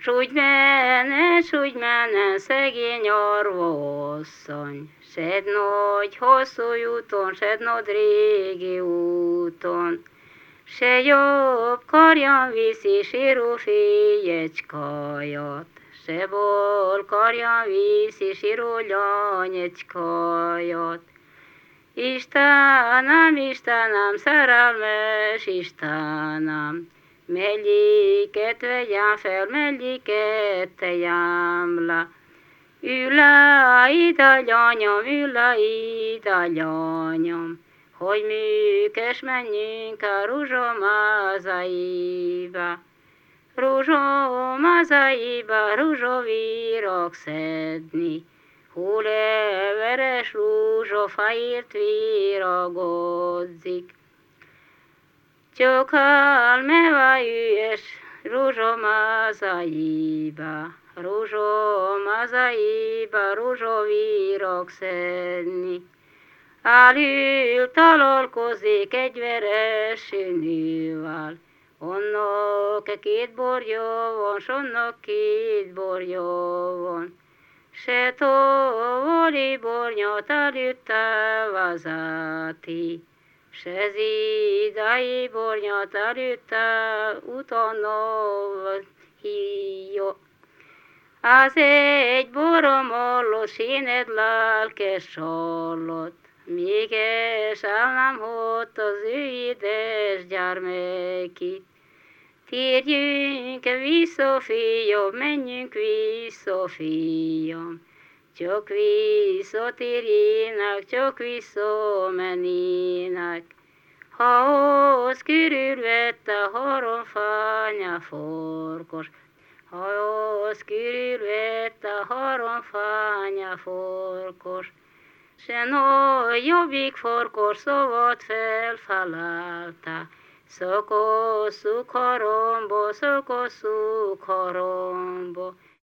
S úgy mene szegény orvosszony, sed nagy hosszú úton, sed nagy régi úton, se jobb karjan viszi síró figyecskajat, se bal karjan viszi síró lányecskajat. Istenem, Istenem, szerelmes Istenem, melyiket vegyem fel, melyiket tegyem le. Ül le ide, lányom, ül le ide, lányom, hogy műkös menjünk a rózsomázaiba. Rózsomázaiba, rózsavirág szedni, hol everes rózsafáért virágozzik. Csak elmeve ügyes rózsamázaiba, rózsamázaiba, rózsavirág szedni. Elül találkozik egy veres nővel, annak két borja van, s annak két borja van. Se tovoli bornyát előtte vezeti, se zidai bornyát előtte utána hívja. Az egy boromollos éned lelkes alatt, mégis el nem hagyta az ő édes gyermekét. Térjünk vissza, fiam, menjünk vissza, fiam, csak visszatérjenek, csak visszamenének. Ha az körülvette haromfánya farkas, ha az körülvette haromfánya farkas, se nagyobbik farkas szabad felfelelte, szakasszuk haromba, szakasszuk haromba.